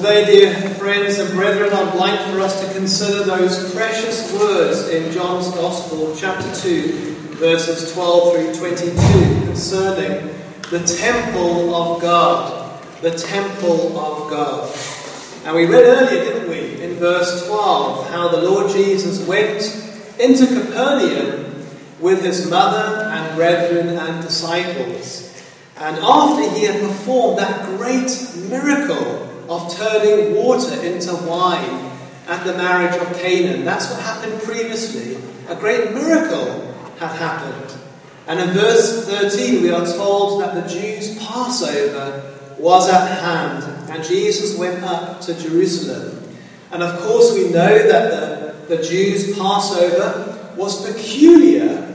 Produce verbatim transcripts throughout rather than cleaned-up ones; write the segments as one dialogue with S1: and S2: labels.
S1: Today, dear friends and brethren, I'd like for us to consider those precious words in John's Gospel, chapter two, verses twelve through twenty-two, concerning the temple of God. The temple of God. And we read earlier, didn't we, in verse twelve, how the Lord Jesus went into Capernaum with his mother and brethren and disciples. And after he had performed that great miracle of turning water into wine at the marriage of Canaan, that's what happened previously. A great miracle had happened. And in verse thirteen we are told that the Jews' Passover was at hand, and Jesus went up to Jerusalem. And of course we know that the, the Jews' Passover was peculiar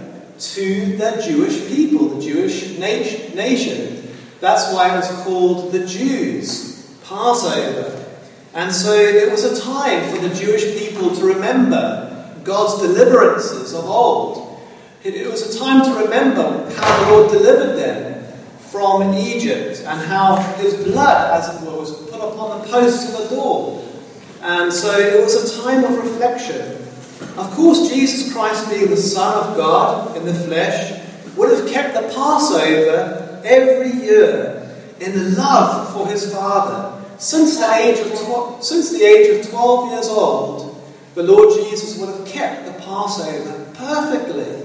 S1: to the Jewish people, the Jewish nat- nation. That's why it was called the Jews' Passover. And so it was a time for the Jewish people to remember God's deliverances of old. It, it was a time to remember how the Lord delivered them from Egypt, and how his blood, as it were, was put upon the posts of the door. And so it was a time of reflection. Of course, Jesus Christ, being the Son of God in the flesh, would have kept the Passover every year in love for his Father. Since the age of tw- since the age of twelve years old, the Lord Jesus would have kept the Passover perfectly.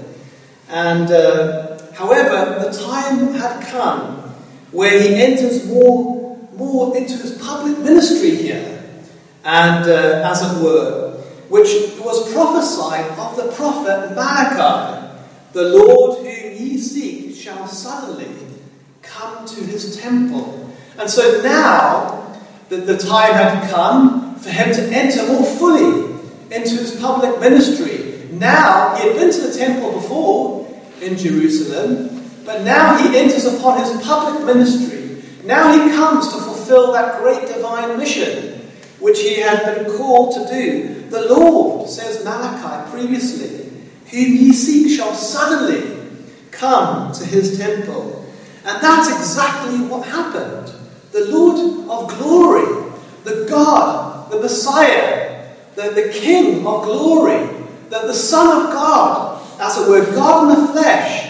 S1: And uh, however, the time had come where he enters more, more into his public ministry here, and uh, as it were, which was prophesied of the prophet Malachi. The Lord whom ye seek shall suddenly come to his temple. And so now that the time had come for him to enter more fully into his public ministry. Now, he had been to the temple before in Jerusalem, but now he enters upon his public ministry. Now he comes to fulfill that great divine mission which he had been called to do. The Lord, says Malachi previously, whom ye seek shall suddenly come to his temple. And that's exactly what happened. The Lord of glory, the God, the Messiah, the, the King of glory, the, the Son of God, as it were, God in the flesh,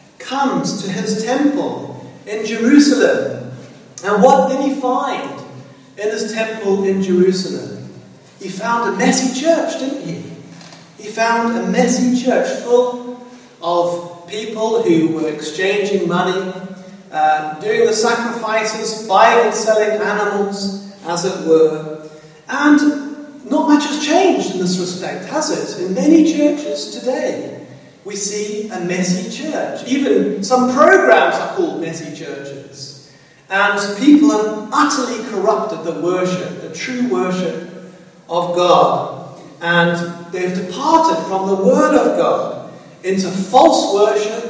S1: comes to his temple in Jerusalem. And what did he find in his temple in Jerusalem? He found a messy church, didn't he? He found a messy church full of people who were exchanging money, uh, doing the sacrifices, buying and selling animals, as it were. And not much has changed in this respect, has it? In many churches today, we see a messy church. Even some programs are called messy churches. And people have utterly corrupted the worship, the true worship of God. And they've departed from the Word of God into false worship,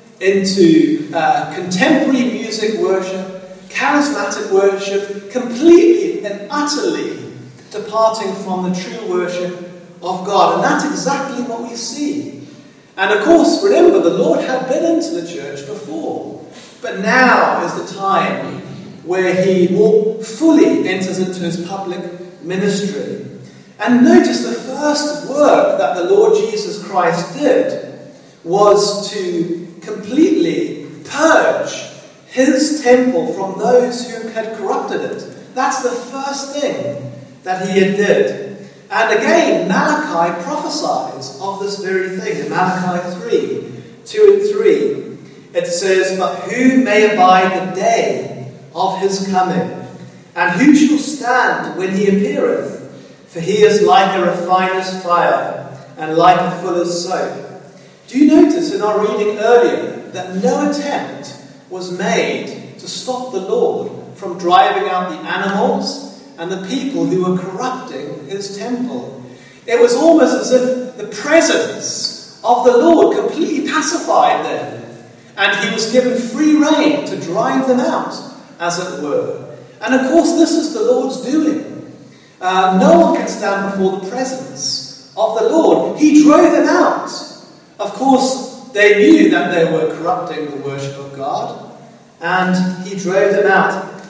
S1: into uh, contemporary music worship, charismatic worship, completely and utterly departing from the true worship of God. And that's exactly what we see. And of course, remember, the Lord had been into the church before. But now is the time where he more fully enters into his public ministry. And notice the first work that the Lord Jesus Christ did was to completely purge his temple from those who had corrupted it. That's the first thing that he had did. And again, Malachi prophesies of this very thing in Malachi three, two and three. It says, "But who may abide the day of his coming? And who shall stand when he appeareth? For he is like a refiner's fire, and like a fuller's soap." Do you notice in our reading earlier that no attempt was made to stop the Lord from driving out the animals and the people who were corrupting his temple? It was almost as if the presence of the Lord completely pacified them, and he was given free rein to drive them out, as it were. And of course, this is the Lord's doing. Uh, no one can stand before the presence of the Lord. He drove them out. Of course, they knew that they were corrupting the worship of God, and he drove them out.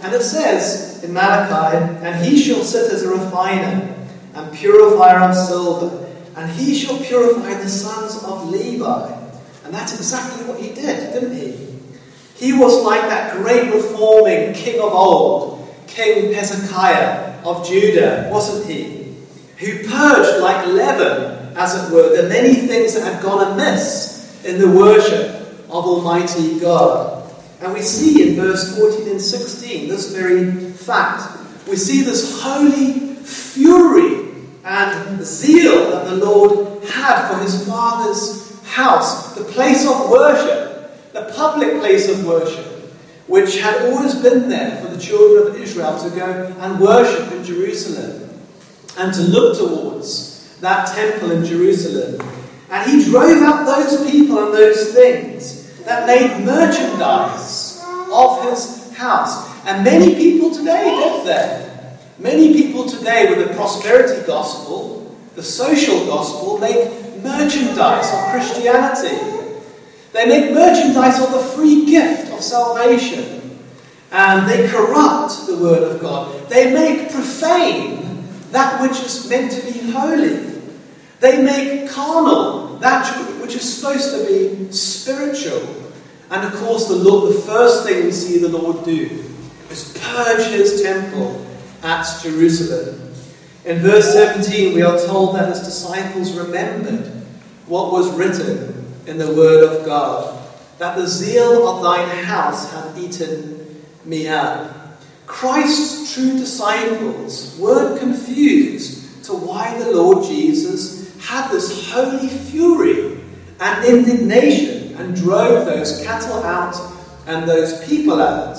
S1: and it says in Malachi, and he shall sit as a refiner and purifier of silver, and he shall purify the sons of Levi. And that's exactly what he did, didn't he? He was like that great reforming king of old, King Hezekiah of Judah, wasn't he? Who purged like leaven, as it were, the many things that had gone amiss in the worship of Almighty God. And we see in verse fourteen and sixteen this very fact. We see this holy fury and zeal that the Lord had for his Father's house, the place of worship, the public place of worship, which had always been there for the children of Israel to go and worship in Jerusalem and to look towards that temple in Jerusalem. And he drove out those people and those things that made merchandise of his house. And many people today live there. Many people today with the prosperity gospel, the social gospel, make merchandise of Christianity. They make merchandise of the free gift of salvation. And they corrupt the word of God. They make profane that which is meant to be holy. They make carnal that which is supposed to be spiritual. And of course, the Lord, the first thing we see the Lord do is purge his temple at Jerusalem. In verse seventeen, we are told that his disciples remembered what was written in the word of God, that the zeal of thine house hath eaten me up. Christ's true disciples weren't confused to why the Lord Jesus had this holy fury and indignation and drove those cattle out and those people out.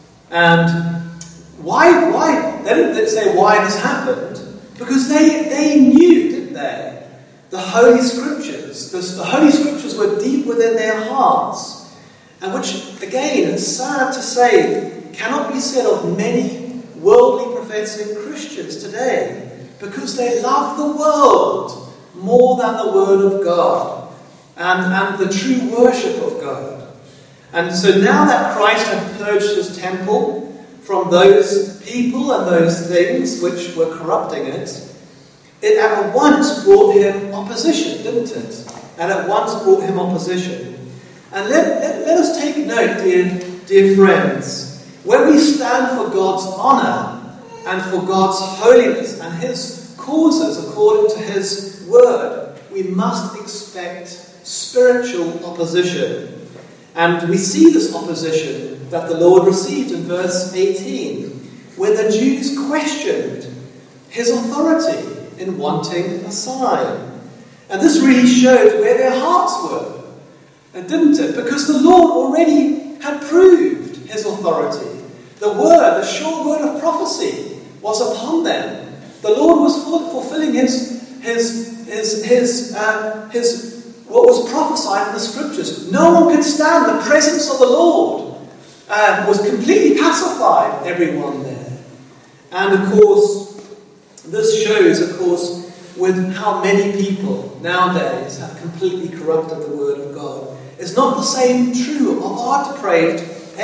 S1: And why, why? They didn't say why this happened, because they, they knew, didn't they? The Holy Scriptures. The, the Holy Scriptures were deep within their hearts. And which, again, it's sad to say, cannot be said of many worldly professing Christians today, because they love the world more than the Word of God and, and the true worship of God. And so now that Christ had purged his temple from those people and those things which were corrupting it, it at once brought him opposition, didn't it? And at once brought him opposition. And let, let, let us take note, dear, dear friends, when we stand for God's honour and for God's holiness and his causes according to his word, we must expect spiritual opposition. And we see this opposition that the Lord received in verse eighteen, when the Jews questioned his authority in wanting a sign. And this really showed where their hearts were, and didn't it? Because the Lord already had proved his authority. The word, the sure word of prophecy was upon them. The Lord was fulfilling his his his his uh, his what was prophesied in the Scriptures. No one could stand the presence of the Lord. Uh, was completely pacified, everyone there. And of course, this shows, of course, with how many people nowadays have completely corrupted the Word of God. It's not the same true of our depraved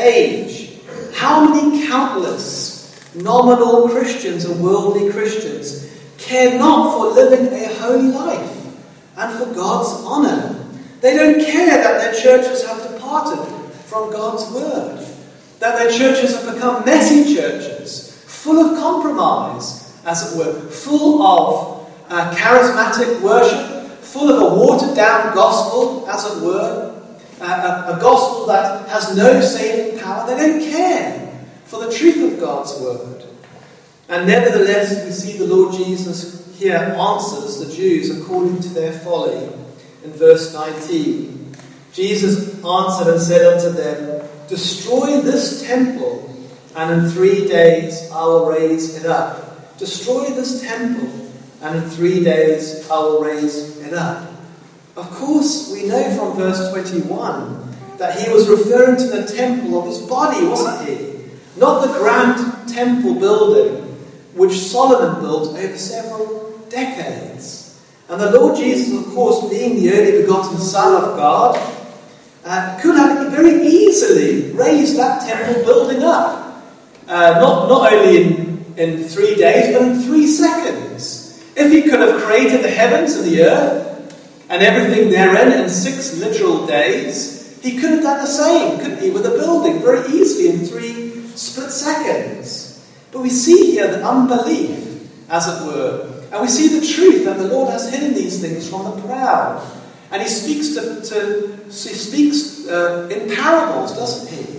S1: age. How many countless nominal Christians and worldly Christians care not for living a holy life and for God's honour? They don't care that their churches have departed from God's word, that their churches have become messy churches, full of compromise, as it were, full of uh, charismatic worship, full of a watered-down gospel, as it were, uh, a, a gospel that has no saving power. They don't care for the truth of God's word. And nevertheless, we see the Lord Jesus here answers the Jews according to their folly. In verse nineteen, Jesus answered and said unto them, destroy this temple, and in three days I will raise it up. Destroy this temple, and in three days I will raise it up. Of course, we know from verse twenty-one that he was referring to the temple of his body, wasn't he? Not the grand temple building which Solomon built over several decades. And the Lord Jesus, of course, being the only begotten Son of God, uh, could have very easily raised that temple building up. Uh, not, not only in, in three days, but in three seconds. If he could have created the heavens and the earth and everything therein in six literal days, he could have done the same, couldn't he, with a building very easily in three split seconds. But we see here the unbelief, as it were. And we see the truth that the Lord has hidden these things from the proud. And he speaks to, to he speaks uh, in parables, doesn't he?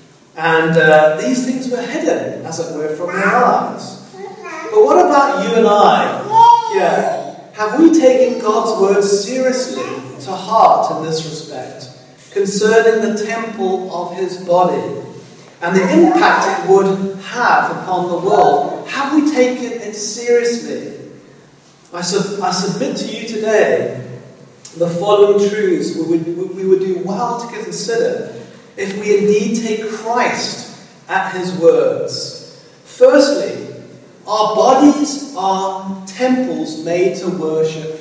S1: And uh, these things were hidden, as it were, from their eyes. But what about you and I here? Have we taken God's word seriously to heart in this respect, concerning the temple of his body and the impact it would have upon the world? Have we taken it seriously? I, sub- I submit to you today the following truths we would, we would do well to consider if we indeed take Christ at his words. Firstly, our bodies are temples made to worship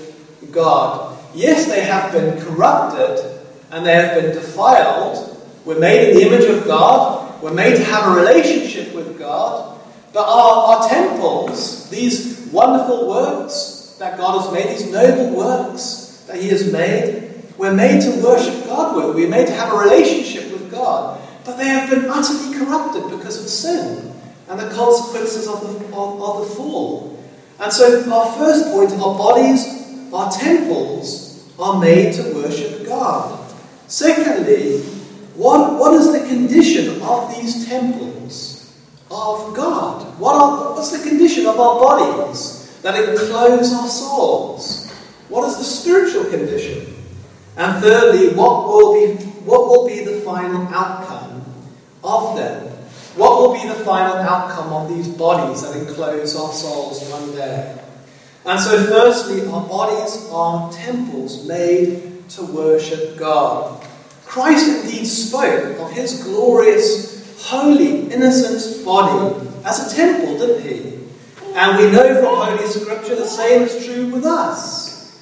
S1: God. Yes, they have been corrupted and they have been defiled. We're made in the image of God. We're made to have a relationship with God. But our, our temples, these wonderful works that God has made, these noble works that he has made, we're made to worship God with. We're made to have a relationship with God. But they have been utterly corrupted because of sin and the consequences of the, of, of the fall. And so our first point, our bodies, our temples, are made to worship God. Secondly, what, what is the condition of these temples of God? What are, what's the condition of our bodies that enclose our souls? What is the spiritual condition? And thirdly, what will be what will be the final outcome of them? What will be the final outcome of these bodies that enclose our souls one day? And so firstly, our bodies are temples made to worship God. Christ indeed spoke of his glorious, holy, innocent body as a temple, didn't he? And we know from Holy Scripture the same is true with us.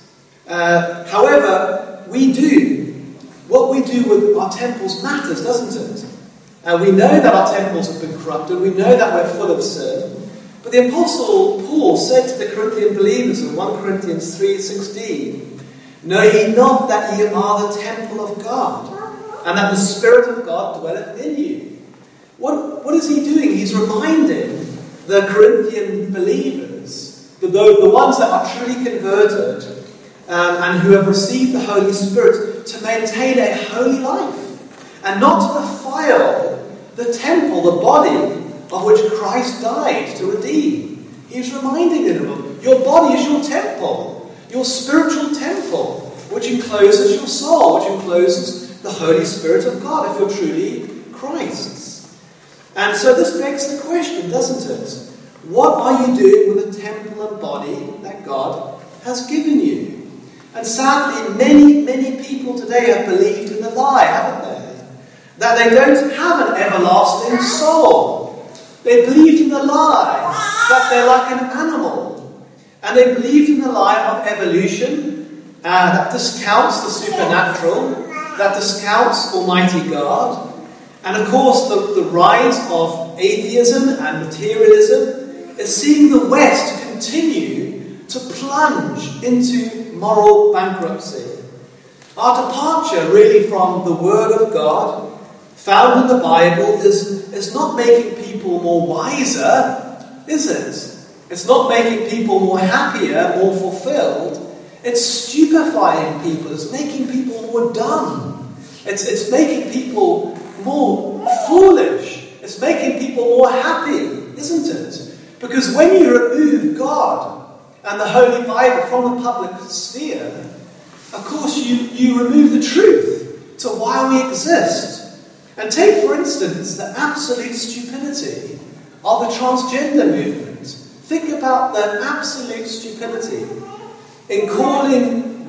S1: Uh, however, we do. What we do with our temples matters, doesn't it? And we know that our temples have been corrupted. We know that we're full of sin. But the Apostle Paul said to the Corinthian believers in First Corinthians three sixteen, "Know ye not that ye are the temple of God, and that the Spirit of God dwelleth in you?" What, what is he doing? He's reminding the Corinthian believers, the, the ones that are truly converted um, and who have received the Holy Spirit, to maintain a holy life and not to defile the temple, the body of which Christ died to redeem. He's reminding them, your body is your temple, your spiritual temple, which encloses your soul, which encloses the Holy Spirit of God, if you're truly Christ's. And so this begs the question, doesn't it? What are you doing with the temple and body that God has given you? And sadly, many, many people today have believed in the lie, haven't they? That they don't have an everlasting soul. They believed in the lie that they're like an animal. And they believed in the lie of evolution uh, that discounts the supernatural, that discounts Almighty God. And of course, the, the rise of atheism and materialism is seeing the West continue to plunge into moral bankruptcy. Our departure really from the Word of God, found in the Bible, is, is not making people more wiser, is it? It's not making people more happier, more fulfilled. It's stupefying people. It's making people more dumb. It's, it's making people more foolish. It's making people more happy, isn't it? Because when you remove God and the Holy Bible from the public sphere, of course you, you remove the truth to why we exist. And take, for instance, the absolute stupidity of the transgender movement. Think about the absolute stupidity in calling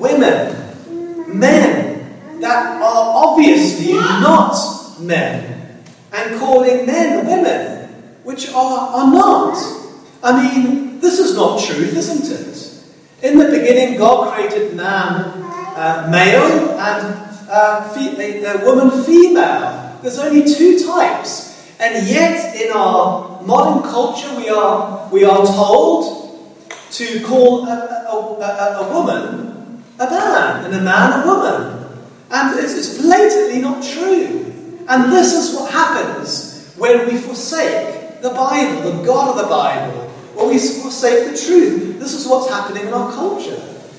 S1: women men that are obviously not men, and calling men women which are, are not. I mean, this is not truth, isn't it? In the beginning, God created man uh, male and uh, fe- a, a woman female. There's only two types. And yet, in our modern culture, we are we are told to call a, a, a, a woman a man, and a man a woman. And it's, it's blatantly not true. And this is what happens when we forsake the Bible, the God of the Bible, when we forsake the truth. This is what's happening in our culture,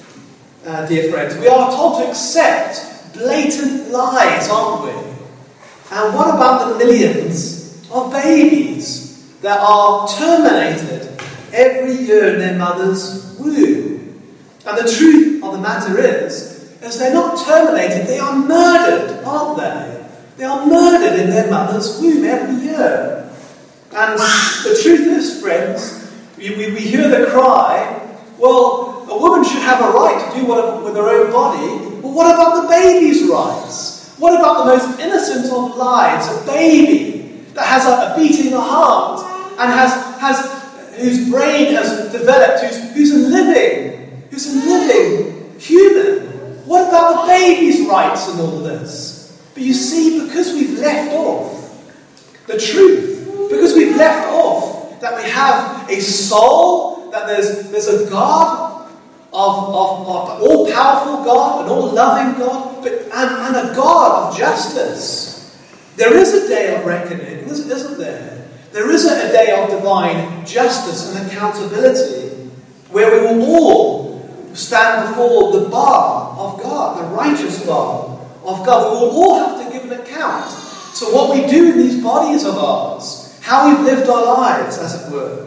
S1: uh, dear friends. We are told to accept blatant lies, aren't we? And what about the millions of babies that are terminated every year in their mother's womb? And the truth of the matter is, is they're not terminated, they are murdered, aren't they? They are murdered in their mother's womb every year. And the truth is, friends, we, we, we hear the cry, well, a woman should have a right to do whatever with her own body. Well, what about the baby's rights? What about the most innocent of lives, a baby that has a, a beating heart and has, has whose brain has developed, who's, who's a living, who's a living human? What about the baby's rights in all this? But you see, because we've left off the truth, because we've left off that we have a soul, that there's, there's a God, of, of, of an all-powerful God, an all-loving God, but, and, and a God of justice. There is a day of reckoning, isn't there? There is a, a day of divine justice and accountability, where we will all stand before the bar of God, the righteous bar of God. We will all have to give an account to what we do in these bodies of ours, how we've lived our lives, as it were.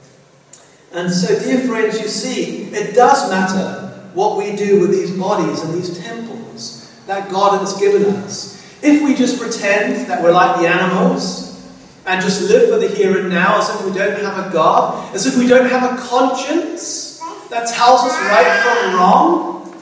S1: And so, dear friends, you see, it does matter what we do with these bodies and these temples that God has given us. If we just pretend that we're like the animals and just live for the here and now as if we don't have a God, as if we don't have a conscience that tells us right from wrong,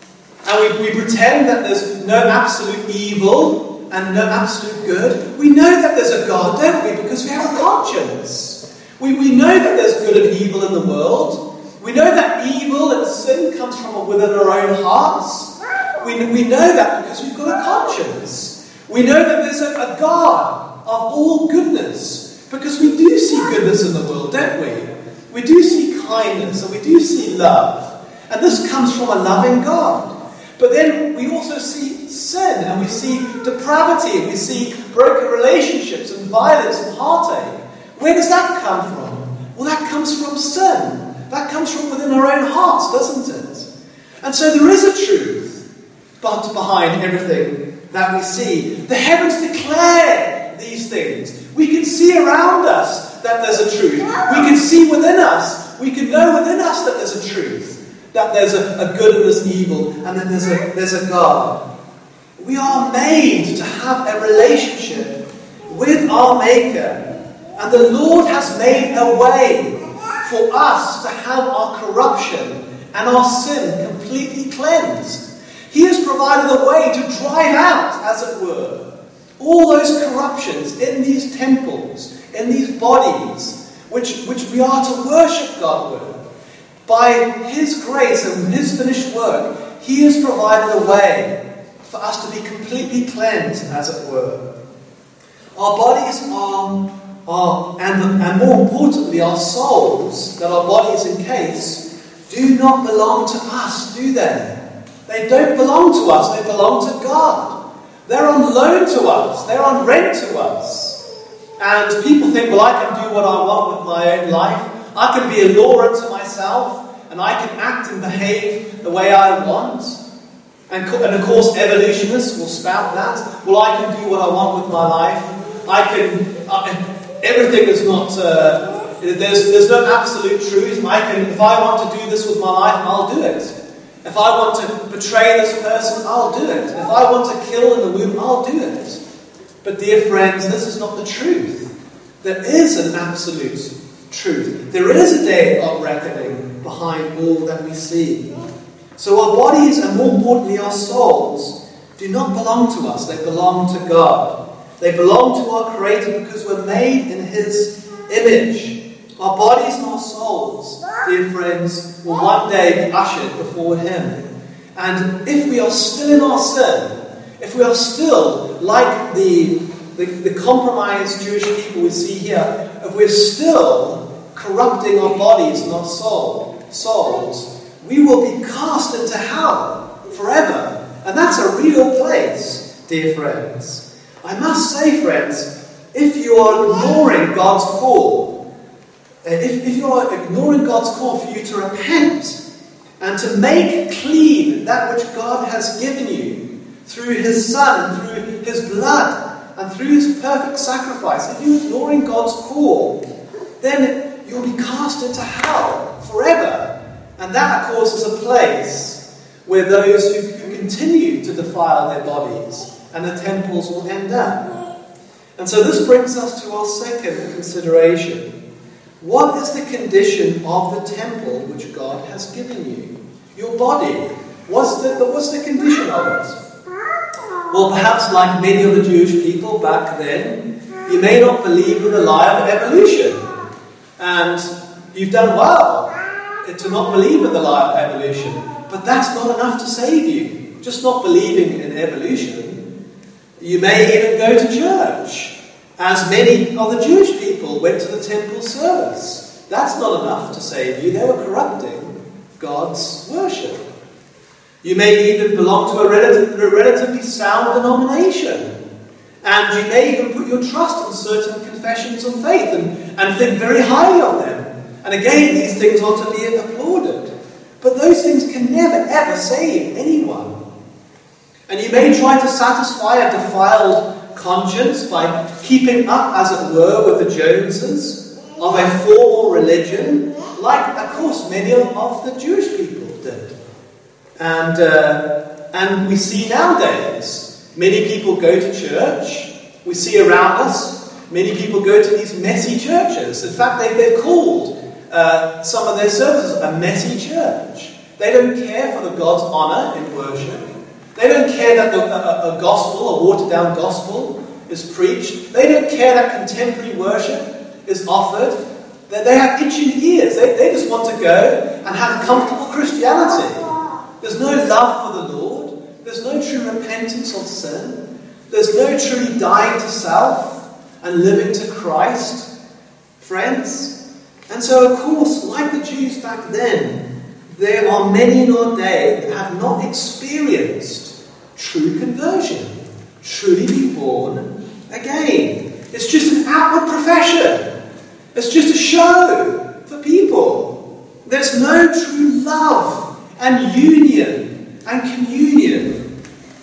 S1: and we, we pretend that there's no absolute evil and no absolute good, we know that there's a God, don't we? Because we have a conscience. We, we know that there's good and evil in the world. We know that evil and sin comes from within our own hearts. We, we know that because we've got a conscience. We know that there's a, a God of all goodness, because we do see goodness in the world, don't we? We do see kindness and we do see love. And this comes from a loving God. But then we also see sin, and we see depravity, and we see broken relationships and violence and heartache. Where does that come from? Well, that comes from sin. That comes from within our own hearts, doesn't it? And so there is a truth but behind everything that we see. The heavens declare these things. We can see around us that there's a truth. We can see within us. We can know within us that there's a truth. That there's a, a good and there's evil, and that there's a, there's a God. We are made to have a relationship with our Maker. And the Lord has made a way for us to have our corruption and our sin completely cleansed. He has provided a way to drive out, as it were, all those corruptions in these temples, in these bodies, which, which we are to worship God with. By His grace and His finished work, He has provided a way for us to be completely cleansed, as it were. Our bodies are... Are, and, and more importantly, our souls that our bodies encase do not belong to us, do they? They don't belong to us, they belong to God. They're on loan to us, they're on rent to us. And people think, well, I can do what I want with my own life. I can be a law unto myself, and I can act and behave the way I want. And, and of course, evolutionists will spout that. Well, I can do what I want with my life. I can... I, Everything is not, uh, there's, there's no absolute truth. I can, if I want to do this with my life, I'll do it. If I want to betray this person, I'll do it. If I want to kill in the womb, I'll do it. But dear friends, this is not the truth. There is an absolute truth. There is a day of reckoning behind all that we see. So our bodies, and more importantly our souls, do not belong to us. They belong to God. They belong to our Creator because we're made in His image. Our bodies and our souls, dear friends, will one day be ushered before Him. And if we are still in our sin, if we are still like the the, the compromised Jewish people we see here, if we're still corrupting our bodies and our soul, souls, we will be cast into hell forever. And that's a real place, dear friends. I must say, friends, if you are ignoring God's call, if, if you are ignoring God's call for you to repent and to make clean that which God has given you through His Son, through His blood, and through His perfect sacrifice, if you're ignoring God's call, then you'll be cast into hell forever. And that, of course, is a place where those who, who continue to defile their bodies and the temples will end up. And so this brings us to our second consideration. What is the condition of the temple which God has given you? Your body. What's the, what's the condition of it? Well, perhaps like many of the Jewish people back then, you may not believe in the lie of evolution. And you've done well to not believe in the lie of evolution. But that's not enough to save you. Just not believing in evolution. You may even go to church, as many of the Jewish people went to the temple service. That's not enough to save you. They were corrupting God's worship. You may even belong to a, relative, a relatively sound denomination. And you may even put your trust in certain confessions of faith and, and think very highly of them. And again, these things are to be applauded. But those things can never, ever save anyone. And you may try to satisfy a defiled conscience by keeping up, as it were, with the Joneses of a formal religion, like, of course, many of the Jewish people did. And, uh, and we see nowadays, many people go to church. We see around us, many people go to these messy churches. In fact, they, they've called uh, some of their services a messy church. They don't care for the God's honour in worship. They don't care that the, a, a gospel, a watered-down gospel, is preached. They don't care that contemporary worship is offered. They, they have itching ears. They, they just want to go and have comfortable Christianity. There's no love for the Lord. There's no true repentance of sin. There's no truly dying to self and living to Christ. Friends. And so, of course, like the Jews back then, there are many in our day that have not experienced true conversion, truly be born again. It's just an outward profession. It's just a show for people. There's no true love and union and communion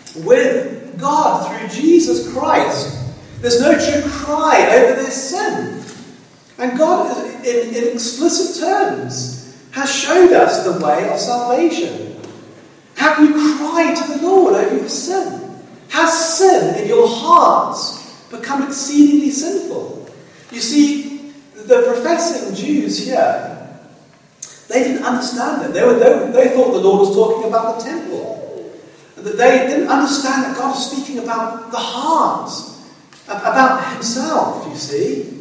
S1: with God through Jesus Christ. There's no true cry over their sin. And God, in, in explicit terms, has showed us the way of salvation. Have you cried to the Lord over your sin? Has sin in your hearts become exceedingly sinful? You see, the professing Jews here, they didn't understand it. They, were, they, they thought the Lord was talking about the temple. They didn't understand that God was speaking about the heart, about Himself, you see.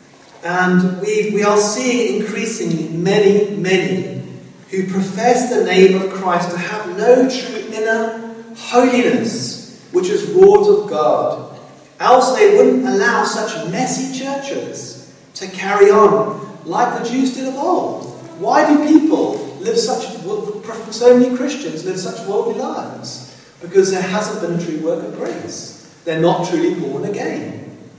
S1: And we, we are seeing increasingly many, many who profess the name of Christ to have no true inner holiness, which is wrought of God. Else they wouldn't allow such messy churches to carry on like the Jews did of old. Why do people live such, so many Christians live such worldly lives? Because there hasn't been a true work of grace. They're not truly born again.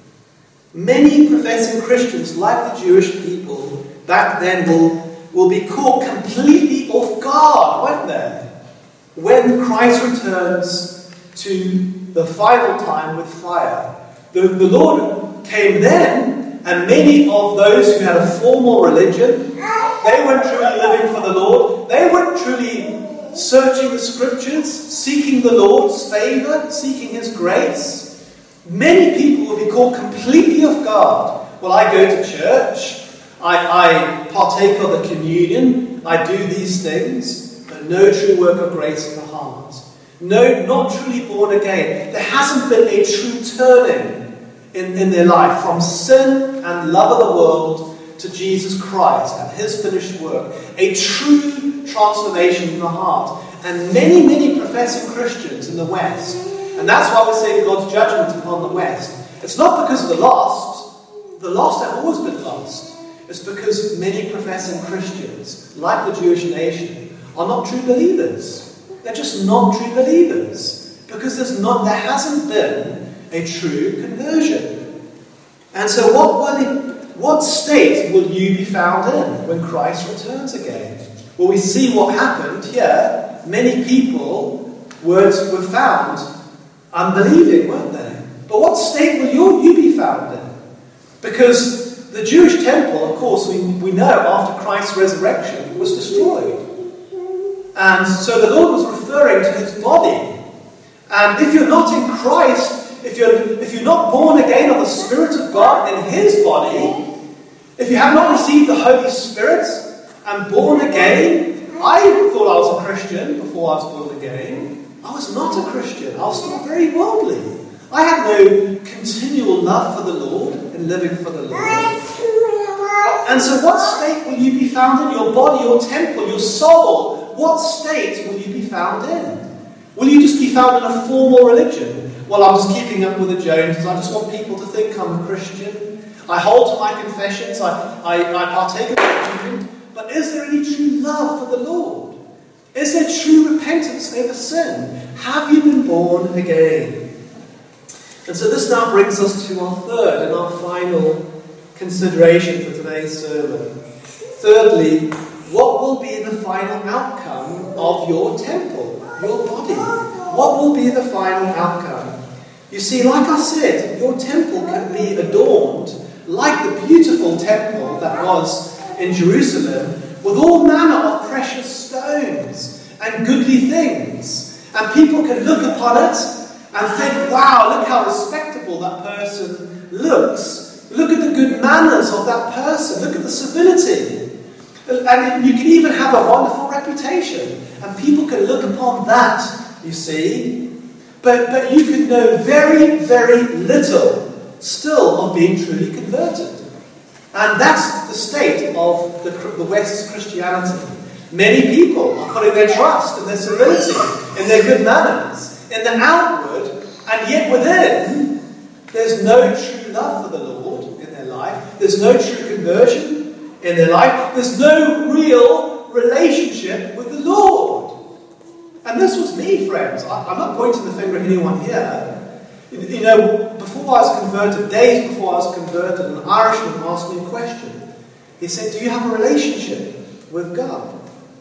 S1: Many professing Christians, like the Jewish people back then, will, will be caught completely off guard, won't they? When Christ returns to the final time with fire. The, the Lord came then, and many of those who had a formal religion, they weren't truly living for the Lord. They weren't truly searching the Scriptures, seeking the Lord's favour, seeking His grace. Many people will be caught completely off guard. Well, I go to church, I, I partake of the communion, I do these things, but no true work of grace in the heart. No, not truly born again. There hasn't been a true turning in, in their life from sin and love of the world to Jesus Christ and His finished work. A true transformation in the heart. And many, many professing Christians in the West, and that's why we say God's judgment upon the West. It's not because of the lost. The lost have always been lost. It's because many professing Christians, like the Jewish nation, are not true believers. They're just not true believers. Because there's not, there hasn't been a true conversion. And so what, will it, what state will you be found in when Christ returns again? Well, we see what happened here. Many people were, were found unbelieving, weren't they? But what state will you, you be found in? Because the Jewish temple, of course, we, we know after Christ's resurrection, was destroyed. And so the Lord was referring to his body. And if you're not in Christ, if you're, if you're not born again of the Spirit of God in his body, if you have not received the Holy Spirit and born again, I thought I was a Christian before I was born again. I was not a Christian. I was still very worldly. I had no continual love for the Lord and living for the Lord. And so what state will you be found in? Your body, your temple, your soul. What state will you be found in? Will you just be found in a formal religion? Well, I'm just keeping up with the Joneses. I just want people to think I'm a Christian. I hold to my confessions. I, I, I partake of communion. But is there any true love for the Lord? Is there true repentance over sin? Have you been born again? And so this now brings us to our third and our final consideration for today's sermon. Thirdly, what will be the final outcome of your temple, your body? What will be the final outcome? You see, like I said, your temple can be adorned like the beautiful temple that was in Jerusalem with all manner of precious stones and goodly things. And people can look upon it and think, wow, look how respectable that person looks. Look at the good manners of that person. Look at the civility. And you can even have a wonderful reputation. And people can look upon that, you see. But, but you can know very, very little still of being truly converted. And that's the state of the, the West's Christianity. Many people are putting their trust in their civility, in their good manners, in the outward, and yet within, there's no true love for the Lord in their life. There's no true conversion in their life. There's no real relationship with the Lord. And this was me, friends. I, I'm not pointing the finger at anyone here. You know, before I was converted, days before I was converted, an Irishman asked me a question. He said, do you have a relationship with God?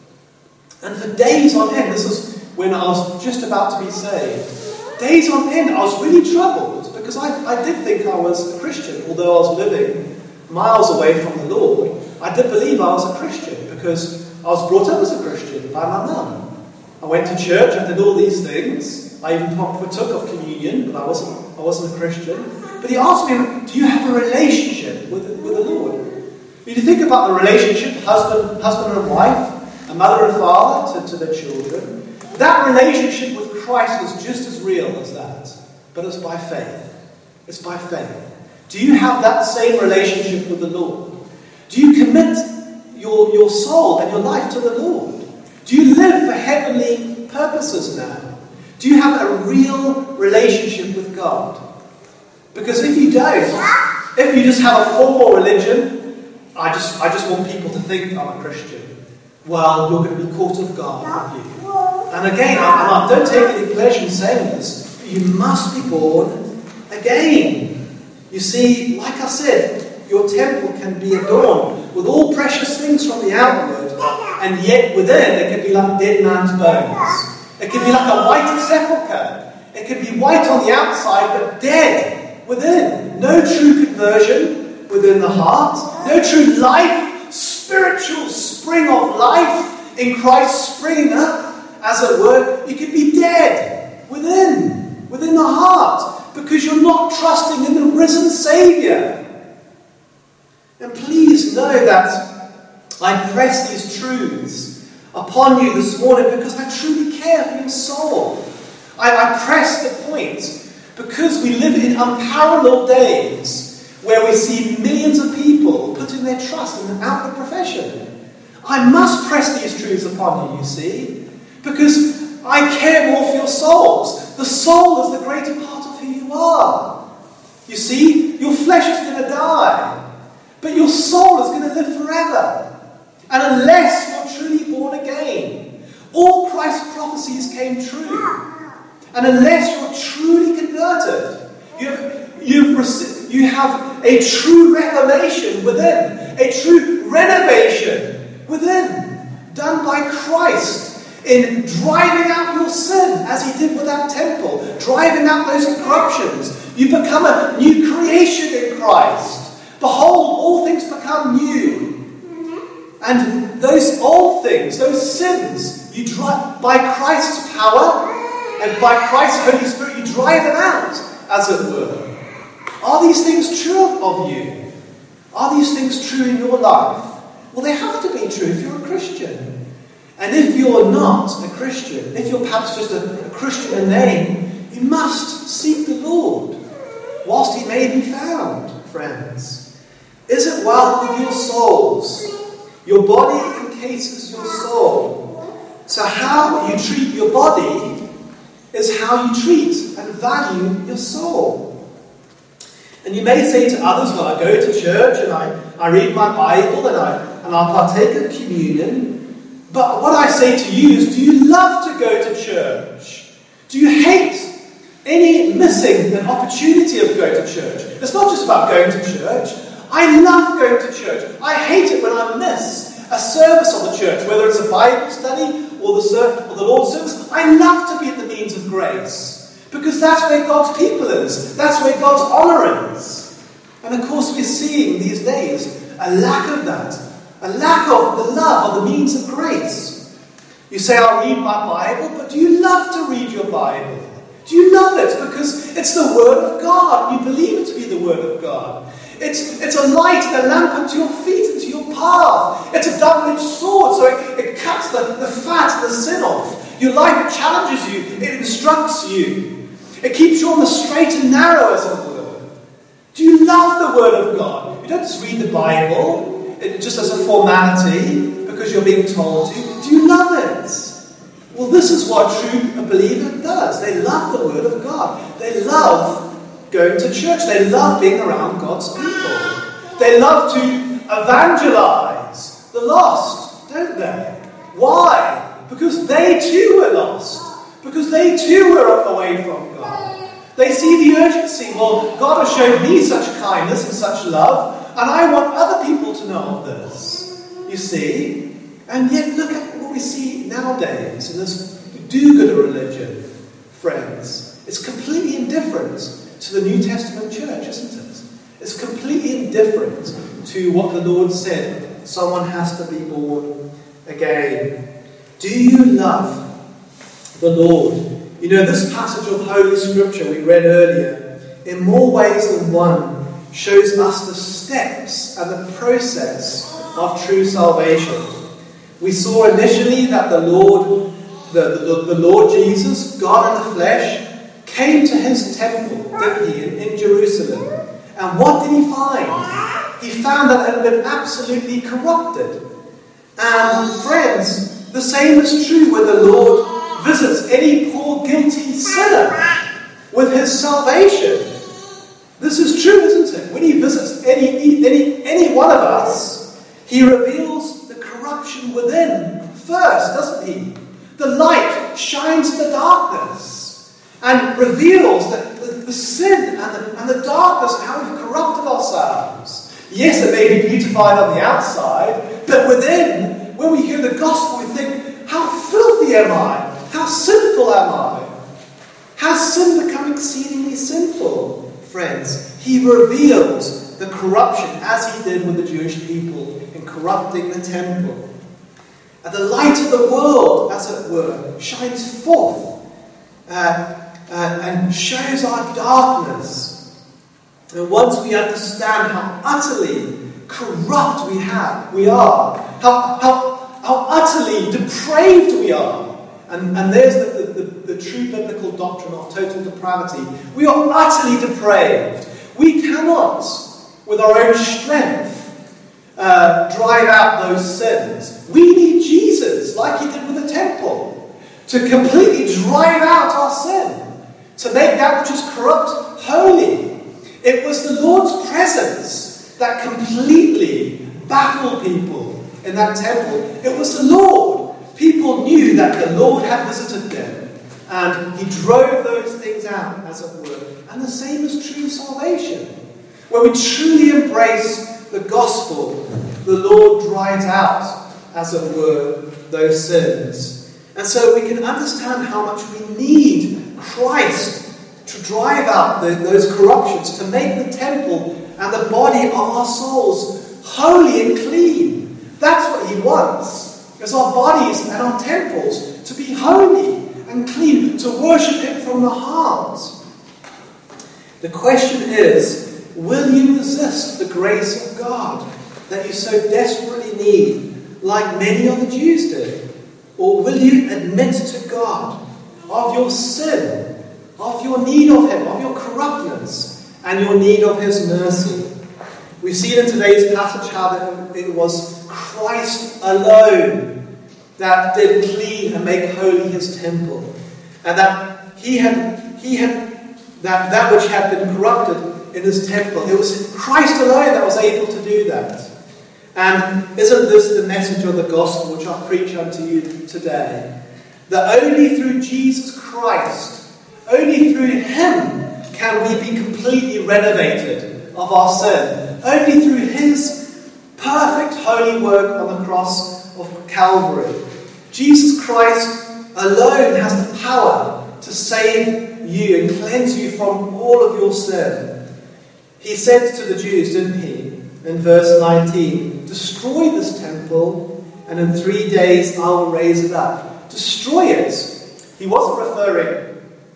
S1: And for days on end, this is when I was just about to be saved, days on end I was really troubled because I, I did think I was a Christian, although I was living miles away from the Lord. I did believe I was a Christian because I was brought up as a Christian by my mum. I went to church, I did all these things. I even partook of communion, but I wasn't, I wasn't a Christian. But he asked me, do you have a relationship with, with the Lord? If you think about the relationship, husband, husband and wife, a mother and father to, to their children, that relationship with Christ is just as real as that. But it's by faith. It's by faith. Do you have that same relationship with the Lord? Do you commit your, your soul and your life to the Lord? Do you live for heavenly purposes now? Do you have a real relationship with God? Because if you don't, if you just have a formal religion, I just I just want people to think I'm a Christian. Well, you're going to be caught off guard, aren't you? And again, I, I don't take any pleasure in saying this, but you must be born again. You see, like I said, your temple can be adorned with all precious things from the outward, and yet within it can be like dead man's bones. It can be like a white sepulchre. It can be white on the outside, but dead within. No true conversion within the heart. No true life, spiritual spring of life in Christ springing up, as it were. You can be dead within, within the heart, because you're not trusting in the risen Saviour. And please know that I press these truths upon you this morning because I truly care for your soul. I, I press the point because we live in unparalleled days where we see millions of people putting their trust in an outward profession. I must press these truths upon you, you see, because I care more for your souls. The soul is the greater part of who you are. You see, your flesh is going to die, but your soul is going to live forever. And unless you're truly born again, all Christ's prophecies came true. And unless you're truly converted, you have, you've received, you have a true reformation within, a true renovation within, done by Christ in driving out your sin, as he did with that temple, driving out those corruptions. You become a new creation in Christ. Behold, all things become new. And those old things, those sins, you drive by Christ's power and by Christ's Holy Spirit, you drive them out, as it were. Are these things true of you? Are these things true in your life? Well, they have to be true if you're a Christian. And if you're not a Christian, if you're perhaps just a, a Christian in name, you must seek the Lord whilst he may be found, friends. Is it well with your souls? Your body encases your soul. So how you treat your body is how you treat and value your soul. And you may say to others, well, I go to church and I, I read my Bible and I and I partake of communion. But what I say to you is, do you love to go to church? Do you hate any missing an opportunity of going to church? It's not just about going to church. I love going to church. I hate it when I miss a service of the church, whether it's a Bible study or the, ser- or the Lord's service. I love to be at the means of grace, because that's where God's people is. That's where God's honour is. And of course we're seeing these days a lack of that. A lack of the love of the means of grace. You say, I'll read my Bible, but do you love to read your Bible? Do you love it? Because it's the Word of God. You believe it to be the Word of God. It's, it's a light and a lamp unto your feet and to your path. It's a double-edged sword, so it, it cuts the, the fat and the sin off. Your life, it challenges you. It instructs you. It keeps you on the straight and narrow, as it were. Do you love the Word of God? You don't just read the Bible just as a formality, because you're being told to. Do you love it? Well, this is what a true believer does. They love the Word of God. They love going to church. They love being around God's people. They love to evangelize the lost, don't they? Why? Because they too were lost. Because they too were away from God. They see the urgency. Well, God has shown me such kindness and such love, and I want other people to know of this, you see. And yet look at what we see nowadays in this do-gooder religion, friends. It's completely indifferent to the New Testament church, isn't it? It's completely indifferent to what the Lord said. Someone has to be born again. Do you love the Lord? You know, this passage of Holy Scripture we read earlier, in more ways than one, shows us the steps and the process of true salvation. We saw initially that the Lord, the, the, the Lord Jesus, God in the flesh, came to his temple, didn't he, in, in Jerusalem. And what did he find? He found that it had been absolutely corrupted. And friends, the same is true when the Lord visits any poor, guilty sinner with his salvation. This is true, isn't it? When he visits any, any, any one of us, he reveals the corruption within first, doesn't he? The light shines in the darkness and reveals the, the, the sin and the, and the darkness and how we've corrupted ourselves. Yes, it may be beautified on the outside, but within, when we hear the gospel, we think, how filthy am I? How sinful am I? Has sin become exceedingly sinful? Friends, he reveals the corruption as he did with the Jewish people in corrupting the temple. And the light of the world, as it were, shines forth uh, uh, and shows our darkness. And once we understand how utterly corrupt we have, we are, how, how, how utterly depraved we are, And, and there's the, the, the, the true biblical doctrine of total depravity. We are utterly depraved. We cannot, with our own strength, uh, drive out those sins. We need Jesus, like he did with the temple, to completely drive out our sin, to make that which is corrupt holy. It was the Lord's presence that completely baffled people in that temple. It was the Lord. People knew that the Lord had visited them, and he drove those things out, as it were. And the same is true of salvation. When we truly embrace the gospel, the Lord drives out, as it were, those sins. And so we can understand how much we need Christ to drive out the, those corruptions, to make the temple and the body of our souls holy and clean. That's what he wants, is our bodies and our temples to be holy and clean, to worship him from the heart. The question is, will you resist the grace of God that you so desperately need, like many of the Jews did? Or will you admit to God of your sin, of your need of him, of your corruptness, and your need of his mercy? We see in today's passage how that it was Christ alone that did clean and make holy his temple, and that he had he had that that which had been corrupted in his temple. It was Christ alone that was able to do that. And isn't this the message of the gospel which I preach unto you today? That only through Jesus Christ, only through him, can we be completely renovated of our sin. Only through his perfect holy work on the cross of Calvary. Jesus Christ alone has the power to save you and cleanse you from all of your sin. He said to the Jews, didn't he, in verse nineteen, destroy this temple, and in three days I will raise it up. Destroy it. He wasn't referring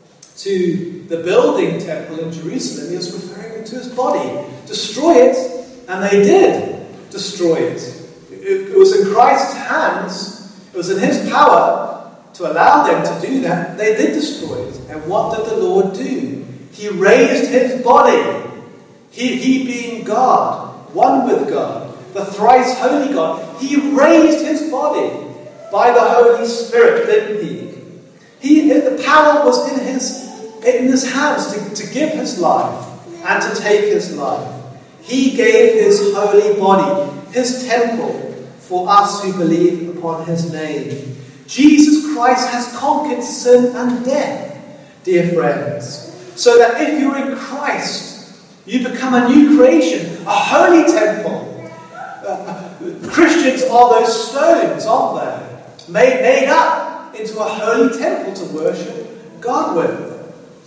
S1: to the building temple in Jerusalem. He was referring to his body. Destroy it, and they did destroy it. It, it was in Christ's hands. It was in his power to allow them to do that. They did destroy it. And what did the Lord do? He raised his body. He, he being God, one with God, the thrice holy God, he raised his body by the Holy Spirit, didn't he? He the power was in his in his hands to, to give his life and to take his life. He gave his holy body, his temple, for us who believe upon his name. Jesus Christ has conquered sin and death, dear friends, so that if you're in Christ, you become a new creation, a holy temple. Uh, Christians are those stones, aren't they? Made, made up into a holy temple to worship God with.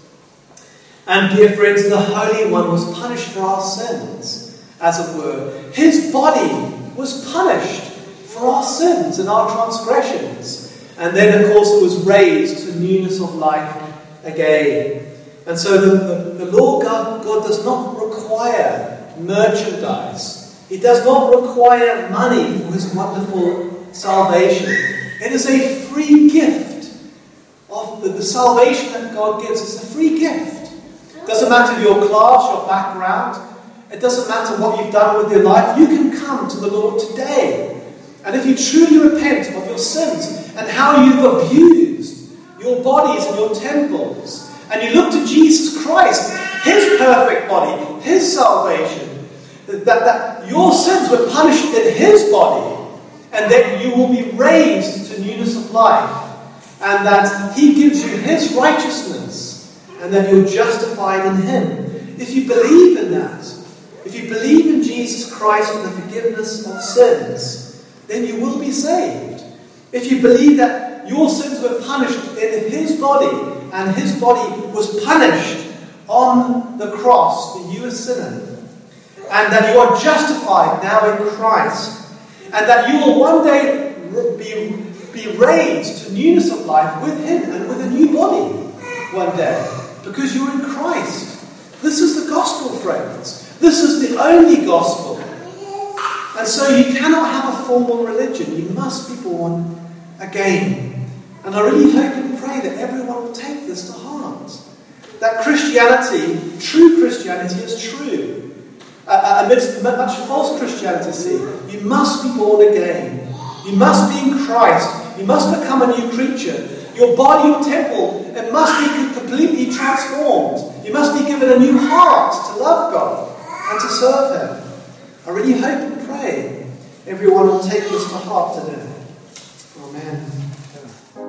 S1: And dear friends, the Holy One was punished for our sins, as it were. His body was punished for our sins and our transgressions. And then, of course, it was raised to newness of life again. And so the, the, the Lord God, God does not require merchandise. He does not require money for his wonderful salvation. It is a free gift. Of the, the salvation that God gives is a free gift. It doesn't matter your class, your background. It doesn't matter what you've done with your life. You can come to the Lord today. And if you truly repent of your sins and how you've abused your bodies and your temples, and you look to Jesus Christ, his perfect body, his salvation, that, that your sins were punished in his body, and that you will be raised to newness of life, and that he gives you his righteousness, and that you're justified in him. If you believe in that, if you believe in Jesus Christ for the forgiveness of sins, then you will be saved. If you believe that your sins were punished in his body, and his body was punished on the cross for you a sinner, and that you are justified now in Christ, and that you will one day be, be raised to newness of life with him and with a new body one day, because you're in Christ. This is the gospel, friends. This is the only gospel. And so you cannot have a formal religion. You must be born again. And I really hope and pray that everyone will take this to heart. That Christianity, true Christianity, is true. Uh, amidst much false Christianity, see, you must be born again. You must be in Christ. You must become a new creature. Your body, your temple, it must be completely transformed. You must be given a new heart to love God and to serve Him. I really hope and pray everyone will take this to heart today. Amen.